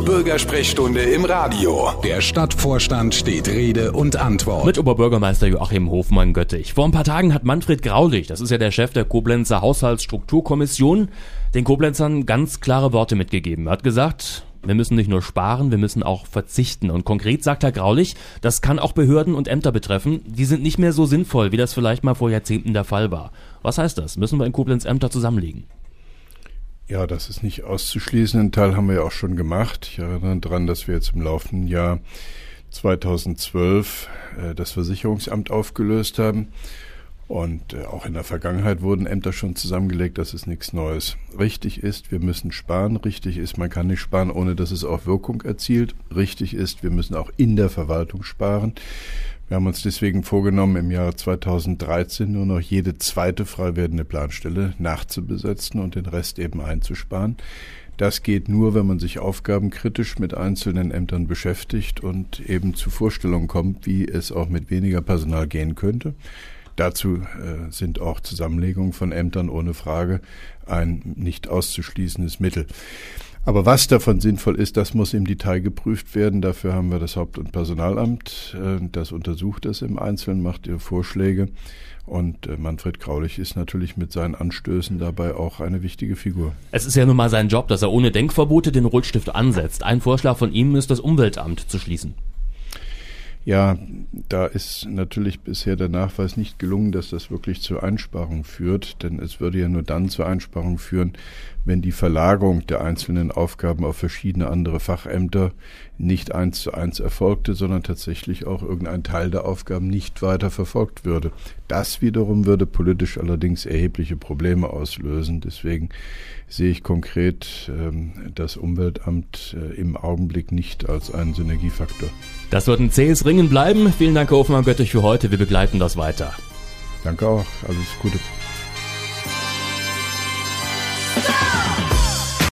Bürgersprechstunde im Radio. Der Stadtvorstand steht Rede und Antwort. Mit Oberbürgermeister Joachim Hofmann-Göttich. Vor ein paar Tagen hat Manfred Graulich, das ist ja der Chef der Koblenzer Haushaltsstrukturkommission, den Koblenzern ganz klare Worte mitgegeben. Er hat gesagt, wir müssen nicht nur sparen, wir müssen auch verzichten. Und konkret sagt Herr Graulich, das kann auch Behörden und Ämter betreffen. Die sind nicht mehr so sinnvoll, wie das vielleicht mal vor Jahrzehnten der Fall war. Was heißt das? Müssen wir in Koblenz Ämter zusammenlegen? Ja, das ist nicht auszuschließen. Einen Teil haben wir ja auch schon gemacht. Ich erinnere daran, dass wir jetzt im laufenden Jahr 2012 das Versicherungsamt aufgelöst haben. Und auch in der Vergangenheit wurden Ämter schon zusammengelegt. Das ist nichts Neues. Richtig ist, wir müssen sparen. Richtig ist, man kann nicht sparen, ohne dass es auch Wirkung erzielt. Richtig ist, wir müssen auch in der Verwaltung sparen. Wir haben uns deswegen vorgenommen, im Jahr 2013 nur noch jede zweite frei werdende Planstelle nachzubesetzen und den Rest eben einzusparen. Das geht nur, wenn man sich aufgabenkritisch mit einzelnen Ämtern beschäftigt und eben zu Vorstellungen kommt, wie es auch mit weniger Personal gehen könnte. Dazu sind auch Zusammenlegungen von Ämtern ohne Frage ein nicht auszuschließendes Mittel. Aber was davon sinnvoll ist, das muss im Detail geprüft werden. Dafür haben wir das Haupt- und Personalamt. Das untersucht das im Einzelnen, macht ihre Vorschläge. Und Manfred Graulich ist natürlich mit seinen Anstößen dabei auch eine wichtige Figur. Es ist ja nun mal sein Job, dass er ohne Denkverbote den Rotstift ansetzt. Ein Vorschlag von ihm ist, das Umweltamt zu schließen. Ja, da ist natürlich bisher der Nachweis nicht gelungen, dass das wirklich zur Einsparung führt, denn es würde ja nur dann zur Einsparung führen, wenn die Verlagerung der einzelnen Aufgaben auf verschiedene andere Fachämter nicht 1:1 erfolgte, sondern tatsächlich auch irgendein Teil der Aufgaben nicht weiter verfolgt würde. Das wiederum würde politisch allerdings erhebliche Probleme auslösen. Deswegen sehe ich konkret das Umweltamt im Augenblick nicht als einen Synergiefaktor. Das wird ein zähes Ringen bleiben. Vielen Dank, Herr Hofmann-Göttich, für heute. Wir begleiten das weiter. Danke auch. Alles Gute.